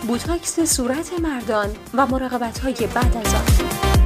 بوتاکس صورت مردان و مراقبت‌های بعد از آن.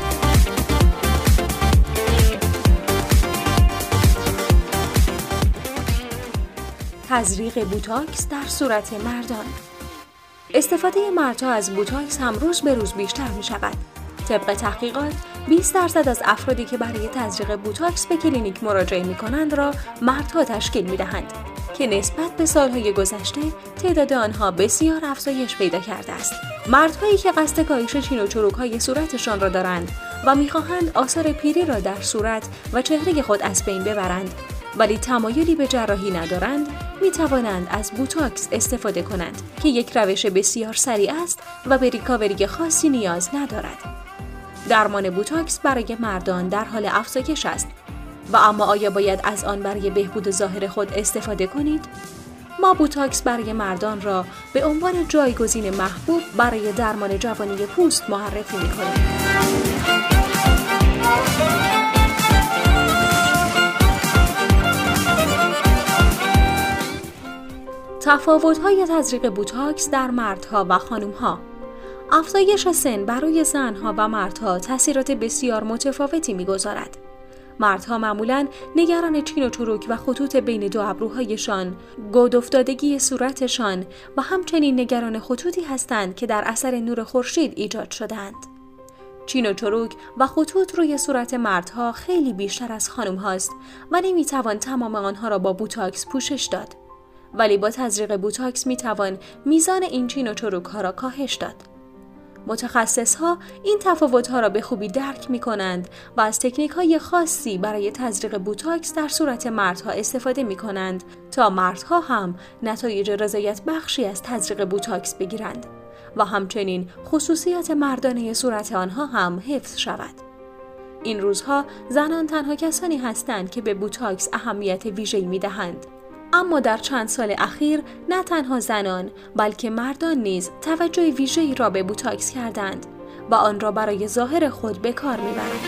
تزریق بوتاکس در صورت مردان. استفاده مردها از بوتاکس هم روز به روز بیشتر می شود. طبق تحقیقات 20% از افرادی که برای تزریق بوتاکس به کلینیک مراجعه می کنند را مردها تشکیل می دهند که نسبت به سالهای گذشته تعداد آنها بسیار افزایش پیدا کرده است. مردهایی که قصد کاهش چین و چروک‌های صورتشان را دارند و می‌خواهند آثار پیری را در صورت و چهره خود از بین ببرند ولی تمایلی به جراحی ندارند، می‌توانند از بوتاکس استفاده کنند که یک روش بسیار سریع است و به ریکاوری خاصی نیاز ندارد. درمان بوتاکس برای مردان در حال افزایش است و اما آیا باید از آن برای بهبود ظاهر خود استفاده کنید؟ ما بوتاکس برای مردان را به عنوان جایگزین محبوب برای درمان جوانی پوست معرفی می‌کنیم. تفاوت‌های تزریق بوتاکس در مردها و خانم‌ها. افزایش سن برای زن‌ها و مردها تأثیرات بسیار متفاوتی می‌گذارد. مردها معمولاً نگران چین و چروک و خطوط بین دو ابروهایشان، گود افتادگی صورتشان و همچنین نگران خطوطی هستند که در اثر نور خورشید ایجاد شده‌اند. چین و چروک و خطوط روی صورت مردها خیلی بیشتر از خانم‌هاست و نمی‌توان تمام آنها را با بوتاکس پوشش داد. ولی با تزریق بوتاکس می‌توان میزان این چین و چروک‌ها را کاهش داد. متخصص‌ها این تفاوت‌ها را به خوبی درک می‌کنند و از تکنیک‌های خاصی برای تزریق بوتاکس در صورت مردها استفاده می‌کنند تا مردها هم نتایج رضایت بخشی از تزریق بوتاکس بگیرند و همچنین خصوصیات مردانه صورت آنها هم حفظ شود. این روزها زنان تنها کسانی هستند که به بوتاکس اهمیت ویژه‌ای می‌دهند. اما در چند سال اخیر نه تنها زنان بلکه مردان نیز توجه ویژه‌ای را به بوتاکس کردند و آن را برای ظاهر خود به کار می‌برند.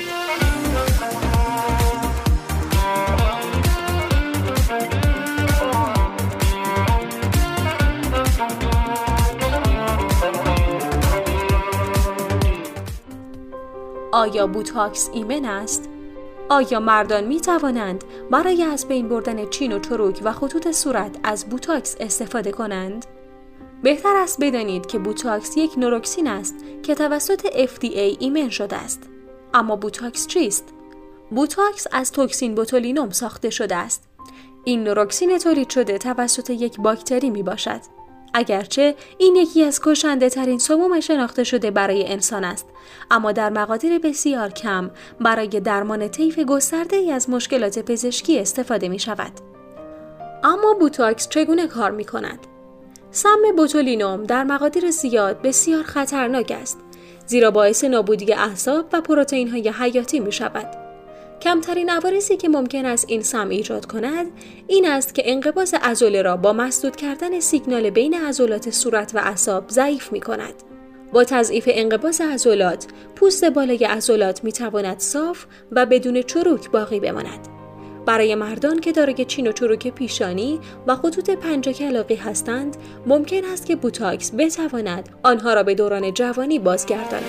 آیا بوتاکس ایمن است؟ آیا مردان می توانند برای از بین بردن چین و چروک و خطوط صورت از بوتاکس استفاده کنند؟ بهتر است بدانید که بوتاکس یک نوروکسین است که توسط FDA ایمن شده است. اما بوتاکس چیست؟ بوتاکس از توکسین بوتولینوم ساخته شده است. این نوروکسین تولید شده توسط یک باکتری می باشد. اگرچه این یکی از کشنده ترین سموم شناخته شده برای انسان است، اما در مقادیر بسیار کم برای درمان طیف گسترده‌ای از مشکلات پزشکی استفاده می شود. اما بوتاکس چگونه کار می کند؟ سم بوتولینوم در مقادیر زیاد بسیار خطرناک است، زیرا باعث نابودی اعصاب و پروتئین‌های حیاتی می شود. کمترین عوارضی که ممکن است این سم ایجاد کند این است که انقباض عضله را با مسدود کردن سیگنال بین عضلات صورت و اعصاب ضعیف می کند. با تضعیف انقباض عضلات، پوست بالای عضلات می تواند صاف و بدون چروک باقی بماند. برای مردان که دارای چین و چروک پیشانی و خطوط پنجه کلاغی هستند، ممکن است که بوتاکس بتواند آنها را به دوران جوانی بازگرداند.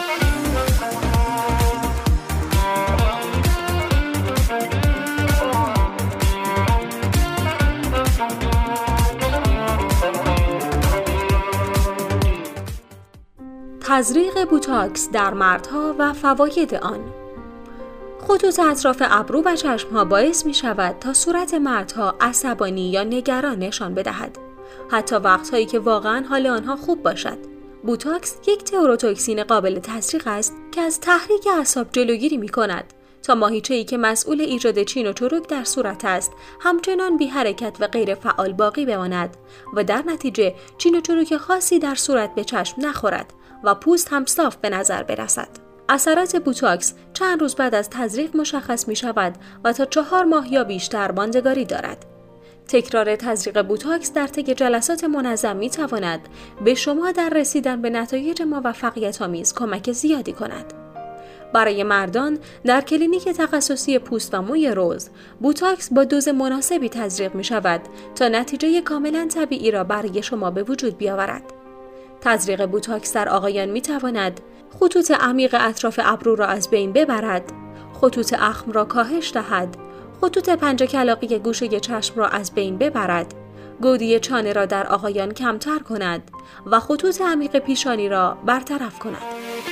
تزریق بوتاکس در مردها و فواید آن. خطوط اطراف ابرو و چشمها باعث می شود تا صورت مردها عصبانی یا نگران نشان بدهد، حتی وقتهایی که واقعا حال آنها خوب باشد. بوتاکس یک تئوروتوکسین قابل تزریق است که از تحریک اعصاب جلوگیری می کند تا ماهیچه‌ای که مسئول ایجاد چین و چروک در صورت است همچنان بی حرکت و غیر فعال باقی بماند و در نتیجه چین و چروک خاصی در صورت به چشم نخورد و پوست هم صاف به نظر برسد. اثرات بوتاکس چند روز بعد از تزریق مشخص می شود و تا 4 ماه یا بیشتر ماندگاری دارد. تکرار تزریق بوتاکس در طی جلسات منظم می تواند به شما در رسیدن به نتایج موفقیت‌آمیز کمک زیادی کند. برای مردان در کلینیک تخصصی پوست و موی روز، بوتاکس با دوز مناسبی تزریق می شود تا نتیجه کاملا طبیعی را برای شما به وجود بیاورد. تزریق بوتاکس در آقایان می تواند خطوط عمیق اطراف ابرو را از بین ببرد، خطوط اخم را کاهش دهد، خطوط پنجه کلاغی گوشه چشم را از بین ببرد، گودی چانه را در آقایان کمتر کند و خطوط عمیق پیشانی را برطرف کند.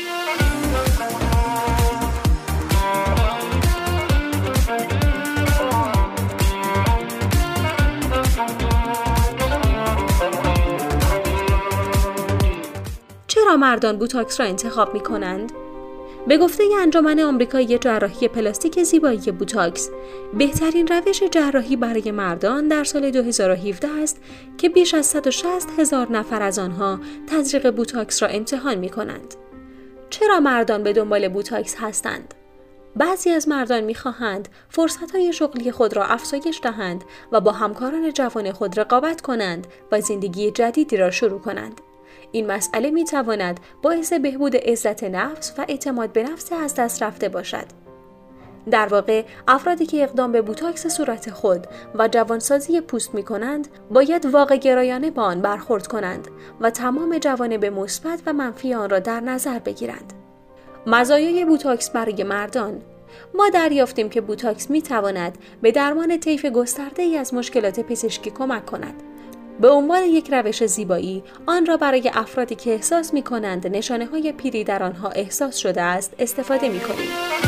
چرا مردان بوتاکس را انتخاب می کنند؟ به گفته انجمن آمریکایی جراحی پلاستیک زیبایی بوتاکس، بهترین روش جراحی برای مردان در سال 2017 است که بیش از 160,000 نفر از آنها تزریق بوتاکس را امتحان می کنند. چرا مردان به دنبال بوتاکس هستند؟ بعضی از مردان می خواهند فرصت‌های شغلی خود را افزایش دهند و با همکاران جوان خود رقابت کنند و زندگی جدیدی را شروع کنند. این مسئله می تواند باعث بهبود عزت نفس و اعتماد به نفس از دست رفته باشد. در واقع افرادی که اقدام به بوتاکس صورت خود و جوانسازی پوست می کنند باید واقع گرایانه با آن برخورد کنند و تمام جوانب مثبت و منفی آن را در نظر بگیرند. مزایای بوتاکس برای مردان: ما دریافتیم که بوتاکس می تواند به درمان طیف گسترده‌ای از مشکلات پزشکی کمک کند. به عنوان یک روش زیبایی، آن را برای افرادی که احساس می کنند نشانه های پیری در آنها احساس شده است استفاده می کنیم.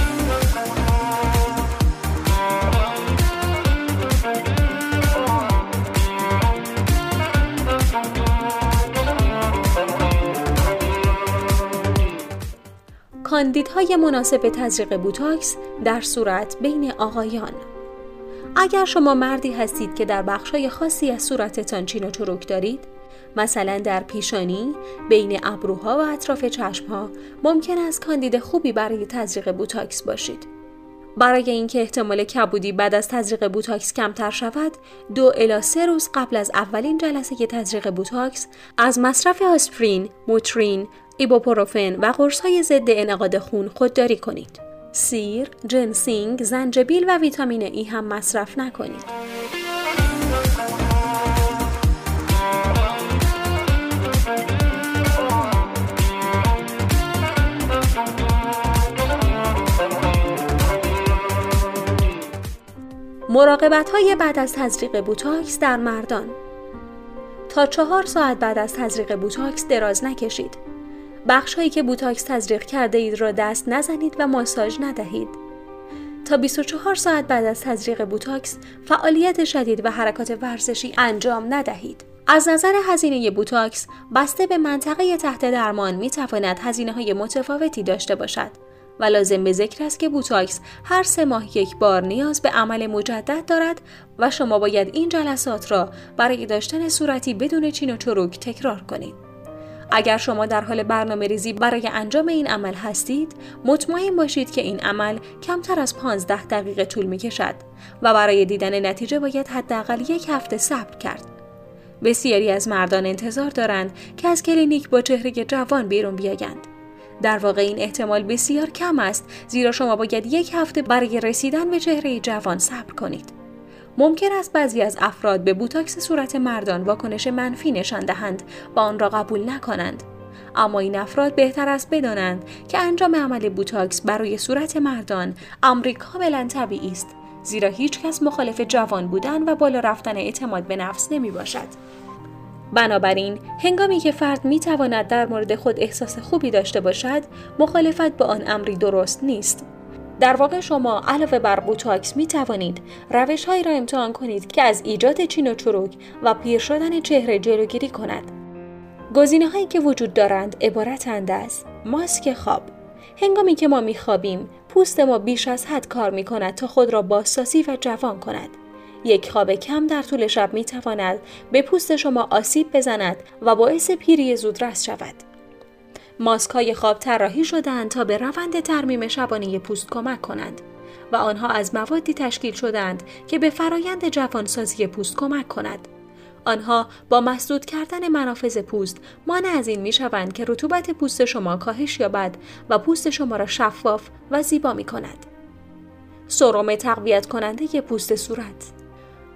کاندیدهای مناسب تزریق بوتاکس در صورت بین آقایان. اگر شما مردی هستید که در بخش‌های خاصی از صورتتان چین و چروک دارید، مثلا در پیشانی، بین ابروها و اطراف چشم‌ها، ممکن است کاندید خوبی برای تزریق بوتاکس باشید. برای اینکه احتمال کبودی بعد از تزریق بوتاکس کمتر شود، 2 الی 3 روز قبل از اولین جلسه تزریق بوتاکس از مصرف آسپرین، موترین، ایبوپروفن و قرص‌های ضد انعقاد خون خودداری کنید. سیر، جنسینگ، زنجبیل و ویتامین ای هم مصرف نکنید. مراقبت‌های بعد از تزریق بوتاکس در مردان. تا 4 ساعت بعد از تزریق بوتاکس دراز نکشید. بخش‌هایی که بوتاکس تزریق کرده اید را دست نزنید و ماساژ ندهید. تا 24 ساعت بعد از تزریق بوتاکس فعالیت شدید و حرکات ورزشی انجام ندهید. از نظر هزینه بوتاکس، بسته به منطقه تحت درمان می‌تواند هزینه‌های متفاوتی داشته باشد و لازم به ذکر است که بوتاکس هر 3 ماه یک بار نیاز به عمل مجدد دارد و شما باید این جلسات را برای داشتن صورتی بدون چین و چروک تکرار کنید. اگر شما در حال برنامه‌ریزی برای انجام این عمل هستید، مطمئن باشید که این عمل کمتر از 15 دقیقه طول می‌کشد و برای دیدن نتیجه باید حداقل 1 هفته صبر کرد. بسیاری از مردان انتظار دارند که از کلینیک با چهره جوان بیرون بیایند. در واقع این احتمال بسیار کم است، زیرا شما باید 1 هفته برای رسیدن به چهره جوان صبر کنید. ممکن است بعضی از افراد به بوتاکس صورت مردان واکنش منفی نشان دهند و آن را قبول نکنند. اما این افراد بهتر است بدانند که انجام عمل بوتاکس برای صورت مردان امری کاملا طبیعی است، زیرا هیچ کس مخالف جوان بودن و بالا رفتن اعتماد به نفس نمی باشد. بنابراین هنگامی که فرد می تواند در مورد خود احساس خوبی داشته باشد، مخالفت با آن امری درست نیست. در واقع شما علاوه بر بوتاکس می توانید روش‌هایی را امتحان کنید که از ایجاد چین و چروک و پیر شدن چهره جلوگیری کند. گزینه‌هایی که وجود دارند عبارتند از ماسک خواب. هنگامی که ما می خوابیم، پوست ما بیش از حد کار می کند تا خود را بازسازی و جوان کند. یک خواب کم در طول شب می تواند به پوست شما آسیب بزند و باعث پیری زودرس شود. ماسک‌های خواب طراحی شده‌اند تا به روند ترمیم شبانه پوست کمک کنند و آنها از موادی تشکیل شده‌اند که به فرایند جوانسازی پوست کمک کند. آنها با مسدود کردن منافذ پوست مانع از این می‌شوند که رطوبت پوست شما کاهش یابد و پوست شما را شفاف و زیبا می‌کند. سرم تقویت کننده پوست صورت.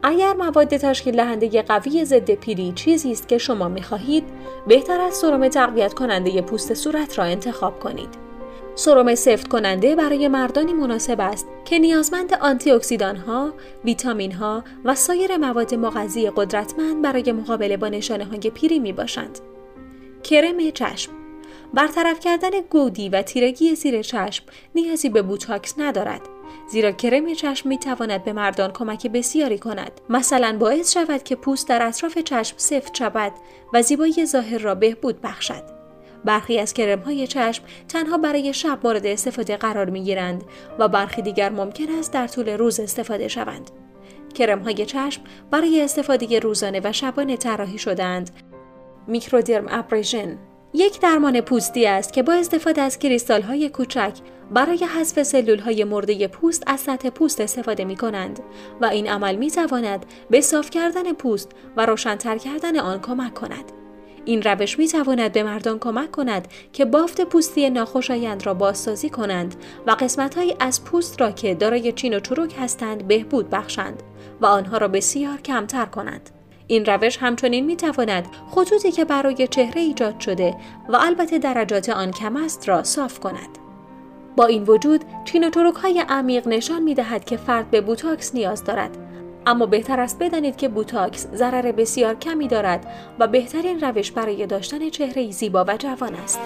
اگر مواد تشکیل دهنده قوی ضد پیری چیزی است که شما می‌خواهید، بهتر است سرم تقویت کننده پوست صورت را انتخاب کنید. سرم سفت کننده برای مردانی مناسب است که نیازمند آنتی اکسیدان‌ها، ویتامین‌ها و سایر مواد مغذی قدرتمند برای مقابله با نشانه‌های پیری میباشند. کرم چشم. برطرف کردن گودی و تیرگی زیر چشم نیازی به بوتاکس ندارد، زیرا کرم چشم میتواند به مردان کمک بسیاری کند. مثلا باعث شود که پوست در اطراف چشم سفت شود و زیبایی ظاهر را بهبود بخشد. برخی از کرم‌های چشم تنها برای شب مورد استفاده قرار می‌گیرند و برخی دیگر ممکن است در طول روز استفاده شوند. کرم‌های چشم برای استفاده روزانه و شبانه طراحی شده‌اند. میکرودرم ابریژن یک درمان پوستی است که با استفاده از کریستال‌های کوچک برای حذف سلول‌های مرده پوست از سطح پوست استفاده می‌کنند و این عمل می‌تواند به صاف کردن پوست و روشن‌تر کردن آن کمک کند. این روش می‌تواند به مردان کمک کند که بافت پوستی ناخوشایند را بازسازی کنند و قسمت‌هایی از پوست را که دارای چین و چروک هستند بهبود بخشند و آنها را بسیار کمتر کنند. این روش همچنین می‌تواند خطوطی که برای چهره ایجاد شده و البته درجات آن کم است را صاف کند. با این وجود چین و چروک‌های عمیق نشان می‌دهد که فرد به بوتاکس نیاز دارد، اما بهتر است بدانید که بوتاکس ضرر بسیار کمی دارد و بهترین روش برای داشتن چهره‌ای زیبا و جوان است.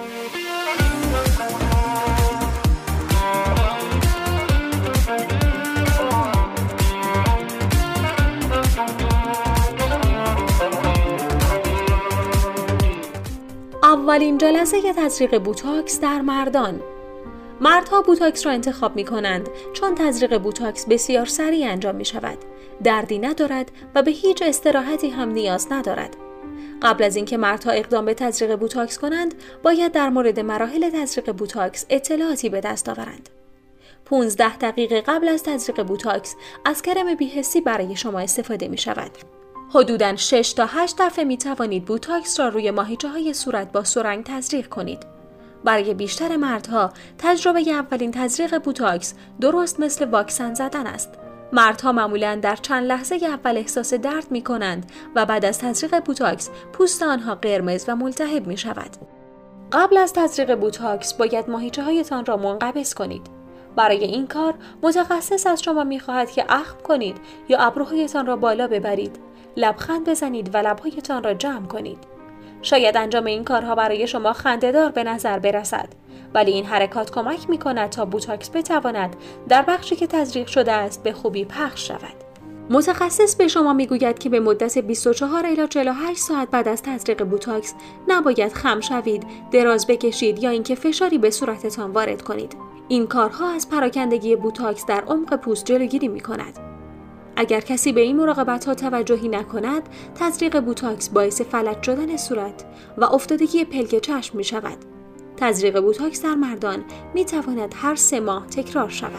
اولین جلسه تزریق بوتاکس در مردان. مردها بوتاکس را انتخاب می کنند چون تزریق بوتاکس بسیار سریع انجام می شود. دردی ندارد و به هیچ استراحتی هم نیاز ندارد. قبل از اینکه مردها اقدام به تزریق بوتاکس کنند، باید در مورد مراحل تزریق بوتاکس اطلاعاتی به دست آورند. 15 دقیقه قبل از تزریق بوتاکس از کرم بی‌حسی برای شما استفاده می شود. حدوداً 6 تا 8 دفعه می توانید بوتاکس را روی ماهیچه‌های صورت با سرنگ تزریق کنید. برای بیشتر مردها تجربه اولین تزریق بوتاکس درست مثل واکسن زدن است. مردها معمولاً در چند لحظه اول احساس درد می کنند و بعد از تزریق بوتاکس پوست آنها قرمز و ملتهب می شود. قبل از تزریق بوتاکس باید ماهیچه‌هایتان را منقبض کنید. برای این کار متخصص از شما می خواهد که اخم کنید یا ابروهایتان را بالا ببرید، لبخند بزنید و لب‌هایتان را جمع کنید. شاید انجام این کارها برای شما خنده‌دار به نظر برسد، ولی این حرکات کمک می‌کند تا بوتاکس بتواند در بخشی که تزریق شده است به خوبی پخش شود. متخصص به شما میگوید که به مدت 24 الی 48 ساعت بعد از تزریق بوتاکس نباید خم شوید، دراز بکشید یا اینکه فشاری به صورتتان وارد کنید. این کارها از پراکندگی بوتاکس در عمق پوست جلوگیری می‌کند. اگر کسی به این مراقبت‌ها توجهی نکند، تزریق بوتاکس باعث فلج شدن صورت و افتادگی پلک چشم می شود. تزریق بوتاکس در مردان می تواند هر 3 ماه تکرار شود.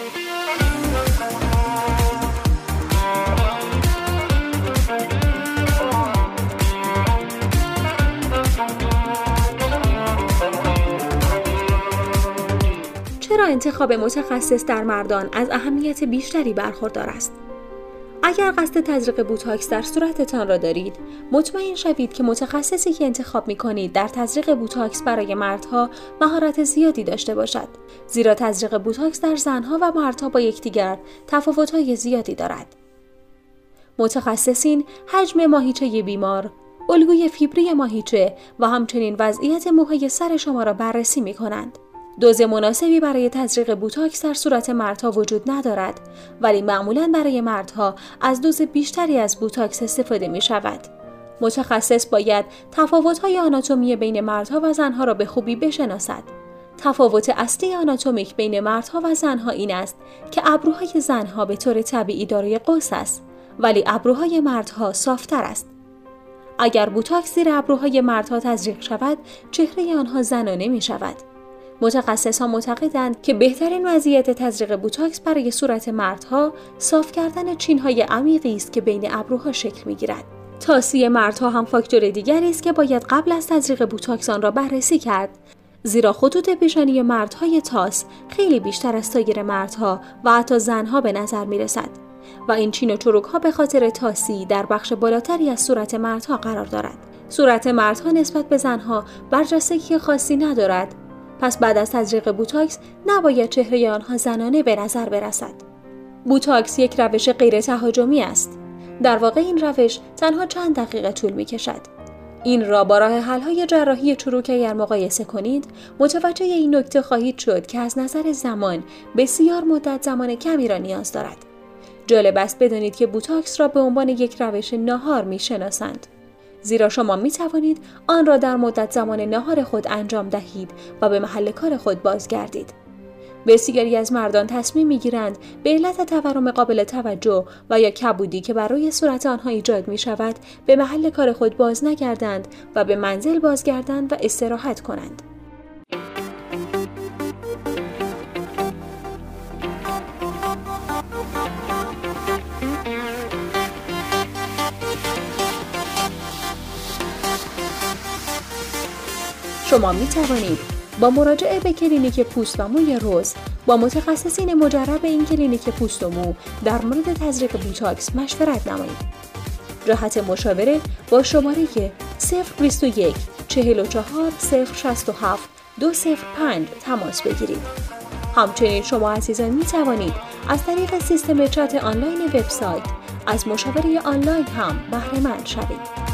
چرا انتخاب متخصص در مردان از اهمیت بیشتری برخوردار است؟ اگر قصد تزریق بوتاکس در صورتتان را دارید، مطمئن شوید که متخصصی که انتخاب می‌کنید در تزریق بوتاکس برای مردها مهارت زیادی داشته باشد، زیرا تزریق بوتاکس در زنها و مردها با یکدیگر تفاوت‌های زیادی دارد. متخصصین حجم ماهیچه بیمار، الگوی فیبری ماهیچه و همچنین وضعیت موهای سر شما را بررسی می‌کنند. دوز مناسبی برای تزریق بوتاکس در صورت مردها وجود ندارد، ولی معمولاً برای مردها از دوز بیشتری از بوتاکس استفاده می شود. متخصص باید تفاوت‌های آناتومی بین مردها و زنها را به خوبی بشناسد. تفاوت اصلی آناتومیک بین مردها و زنها این است که ابروهای زنها به طور طبیعی دارای قوس است، ولی ابروهای مردها صافتر است. اگر بوتاکس زیر ابروهای مردها تزریق شود، چهره آنها زنانه می شود. متخصصان معتقدند که بهترین وضعیت تزریق بوتاکس برای صورت مردها صاف کردن چین‌های عمیقی است که بین ابروها شکل می‌گیرد. تاسی مردها هم فاکتور دیگری است که باید قبل از تزریق بوتاکس آن را بررسی کرد، زیرا خطوط پیشانی مردهای تاس خیلی بیشتر از سایر مردها و حتی زنها به نظر می‌رسد. و این چین و چروک‌ها به خاطر تاسی در بخش بالاتری از صورت مردها قرار دارد. صورت مردها نسبت به زنها برجستگی خاصی ندارد. پس بعد از تزریق بوتاکس نباید چهره آنها زنانه به نظر برسد. بوتاکس یک روش غیر تهاجمی است. در واقع این روش تنها چند دقیقه طول می‌کشد. این را با راه حل‌های جراحی چروک اگر مقایسه کنید، متوجه این نکته خواهید شد که از نظر زمان بسیار مدت زمان کمی را نیاز دارد. جالب است بدانید که بوتاکس را به عنوان یک روش ناهار می‌شناسند. زیرا شما می‌توانید آن را در مدت زمان ناهار خود انجام دهید و به محل کار خود بازگردید. بسیاری از مردان تصمیم می‌گیرند به علت تورم قابل توجه و یا کبودی که بر روی صورت آنها ایجاد می‌شود به محل کار خود باز نگردند و به منزل بازگردند و استراحت کنند. شما می توانید با مراجعه به کلینیک پوست و موی روز با متخصصین مجرب این کلینیک پوست و مو در مورد تزریق بوتاکس مشورت نمایید. جهت مشاوره با شماره 021 44 067 205 تماس بگیرید. همچنین شما عزیزان می توانید از طریق سیستم چات آنلاین وبسایت از مشاوره آنلاین هم بهره مند شوید.